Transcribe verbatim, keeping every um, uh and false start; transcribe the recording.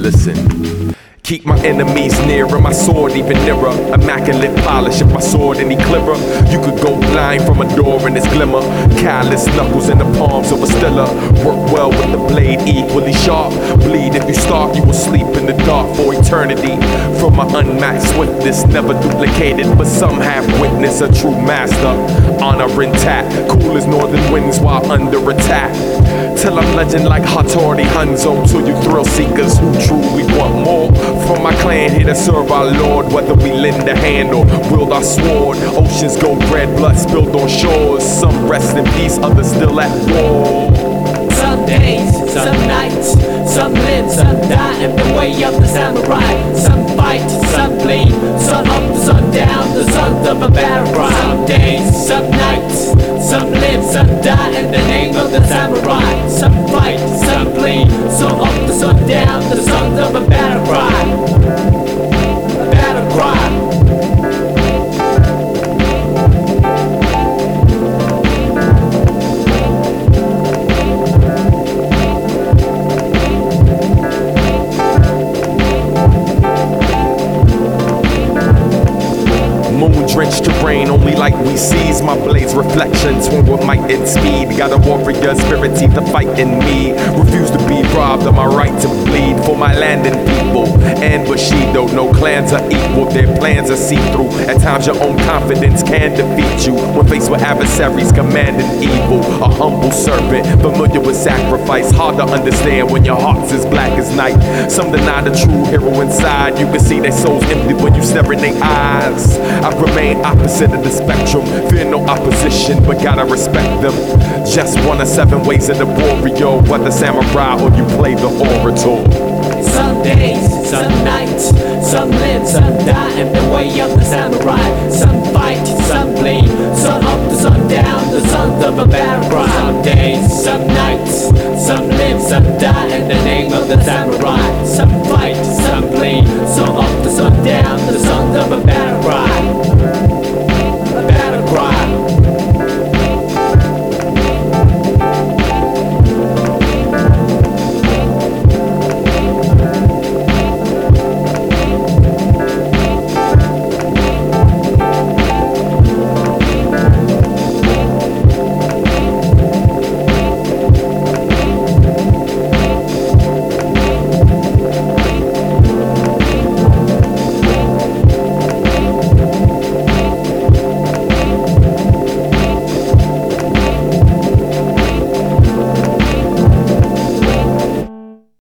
Listen. Keep my enemies near and my sword even nearer. Immaculate polish of my sword any clearer. You could go blind from a door in its glimmer. Callous knuckles in the palms of a stiller. Work well with the blade equally sharp. Bleed if you start, you will sleep in the dark for eternity. From my unmatched swiftness, never duplicated, but some have witnessed a true master. Honor intact, cool as northern winds while under attack. Till I'm legend like Hattori Hanzo. Till you thrill seekers who truly want more. From my clan here to serve our Lord. Whether we lend a hand or wield our sword. Oceans go red, blood spilled on shores. Some rest in peace, others still at war. Some days, some nights, some live, some die in the way of the samurai. Some fight, some bleed, sun up, the sun down, the sons of a battle cry. Some days, some nights, some live, some die in the name of the samurai. Some fight, some bleed, sun up, the sun down, the sons of a battle cry. A battle cry. Moon-drenched terrain, only light we seize. My blade's reflections, swing with might and speed. Got a warrior spirit, see the fight in me. Refuse to be robbed of my right to bleed for my land and people. And Bushido, no clans are equal, their plans are see-through. At times your own confidence can defeat you when faced with adversaries commanding evil. A humble servant, familiar with sacrifice, hard to understand when your heart's as black as night. Some deny the true hero inside. You can see their souls empty when you stare in their eyes. I remain opposite of the spectrum. Fear no opposition, but gotta respect them. Just one of seven ways of the warrior. Whether samurai or you play the orator. Some days, some nights, some live, some die in the way of the samurai. Some fight, some bleed, sun up, the sun down, the sons of a battle cry. Some days, some nights, some live, some die in the name of the samurai. Some fight, some bleed, sun up, the sun down, the sons of a battle cry.